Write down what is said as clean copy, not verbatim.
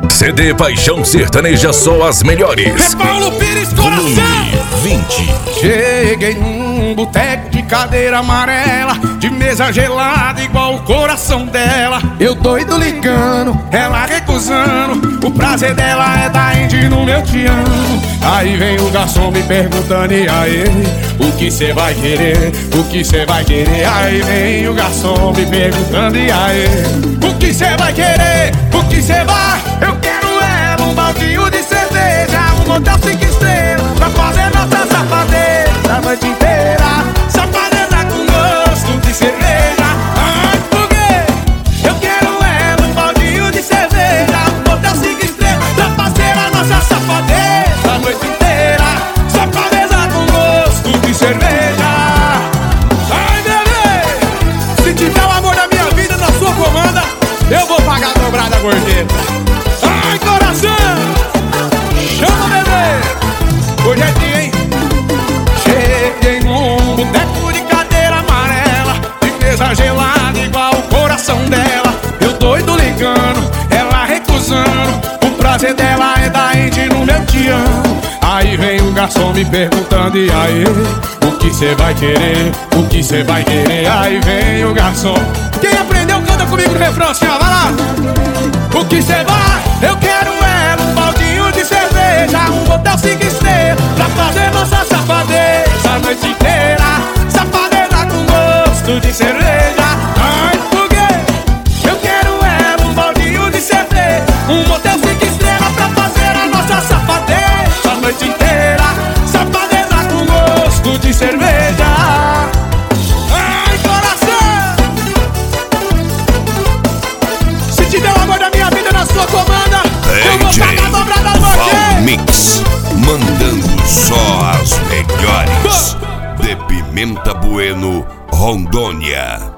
CD Paixão Sertaneja, só as melhores. É Paulo Pires, coração! Volume 20. Cheguei num boteco de cadeira amarela, de mesa gelada igual o coração dela. Eu doido ligando, ela recusando, o prazer dela é dar Indy no meu te amo. Aí vem o garçom me perguntando, e aí, o que cê vai querer? O que cê vai querer? Aí vem o garçom me perguntando, e aí, o que cê vai querer? O que cê vai? Eu quero ela, um baldinho de cerveja, um motel 5 estrelas, pra fazer nossa safadeza a noite inteira. Safadeza com gosto de cerveja. Ai, por quê? Eu quero ela, um baldinho de cerveja, um motel 5 estrelas, pra fazer a nossa safadeza a noite inteira. Safadeza com gosto de cerveja. Ai, bebê, se tiver o amor da minha vida na sua comanda, eu vou pagar dobrada a gorjeta. Ai, coração, chama, bebê. Hoje é dia, hein? Cheguei num boteco de cadeira amarela, de mesa gelada igual o coração dela. Eu doido ligando, ela recusando, o prazer dela é dar Indy no meu te amo. Aí vem o garçom me perguntando, e aí, o que cê vai querer? O que cê vai querer? Aí vem o garçom. Quem aprendeu canta comigo no refrão assim, ó, vai lá. O que cê vai? Eu quero ela, um baldinho de cerveja, um motel 5 estrelas, pra fazer nossa safadeza a noite inteira. Safadeza com gosto de cerveja. Ai, por quê? Eu quero ela, um baldinho de cerveja, um motel 5 estrelas, pra fazer a nossa safadeza a noite inteira. Safadeza com gosto de cerveja. Ai, coração, se tiver o amor da minha vida na sua comanda, eu vou pagar dobrada a você. Mix, mandando só as melhores. De Pimenta Bueno, Rondônia.